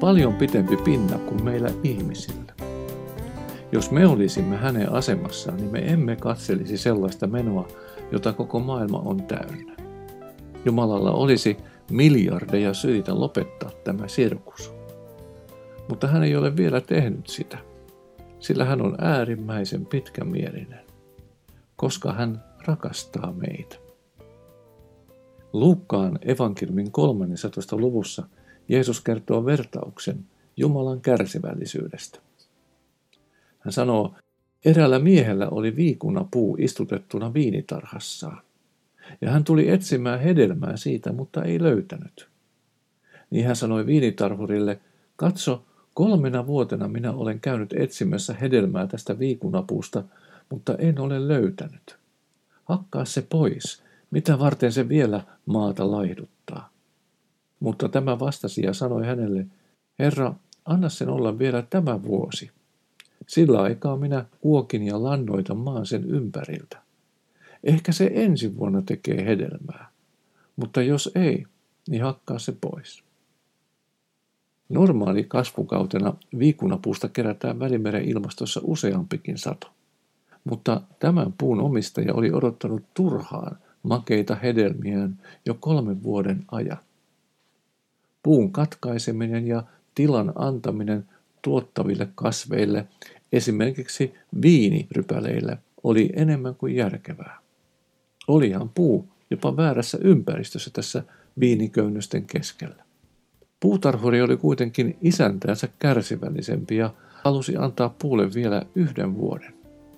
paljon pitempi pinna kuin meillä ihmisillä. Jos me olisimme hänen asemassaan, niin me emme katselisi sellaista menoa, jota koko maailma on täynnä. Jumalalla olisi miljardeja syitä lopettaa tämä sirkus. Mutta hän ei ole vielä tehnyt sitä, sillä hän on äärimmäisen pitkämielinen, koska hän rakastaa meitä. Luukkaan evankeliumin 13. luvussa Jeesus kertoo vertauksen Jumalan kärsivällisyydestä. Hän sanoo, eräällä miehellä oli viikunapuu istutettuna viinitarhassaan, ja hän tuli etsimään hedelmää siitä, mutta ei löytänyt. Niin hän sanoi viinitarhurille, katso, 3 vuotena minä olen käynyt etsimässä hedelmää tästä viikunapuusta, mutta en ole löytänyt. Hakkaa se pois, mitä varten se vielä maata laihduttaa. Mutta tämä vastasi ja sanoi hänelle, Herra, anna sen olla vielä tämä vuosi. Sillä aikaa minä kuokin ja lannoitan maan sen ympäriltä. Ehkä se ensi vuonna tekee hedelmää, mutta jos ei, niin hakkaa se pois. Normaali kasvukautena viikunapuusta kerätään Välimeren ilmastossa useampikin sato. Mutta tämän puun omistaja oli odottanut turhaan makeita hedelmiään jo 3 vuoden ajan. Puun katkaiseminen ja tilan antaminen tuottaville kasveille, esimerkiksi viinirypäleille, oli enemmän kuin järkevää. Olihan puu jopa väärässä ympäristössä tässä viiniköynnösten keskellä. Puutarhuri oli kuitenkin isäntäänsä kärsivällisempi ja halusi antaa puulle vielä 1 vuoden.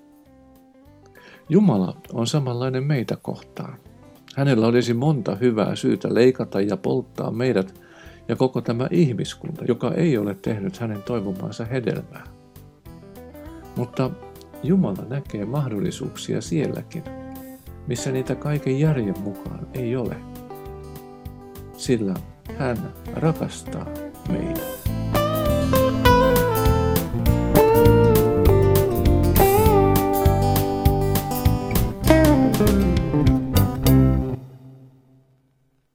Jumala on samanlainen meitä kohtaan. Hänellä olisi monta hyvää syytä leikata ja polttaa meidät ja koko tämä ihmiskunta, joka ei ole tehnyt hänen toivomaansa hedelmää. Mutta Jumala näkee mahdollisuuksia sielläkin, missä niitä kaiken järjen mukaan ei ole. Sillä hän rakastaa meitä.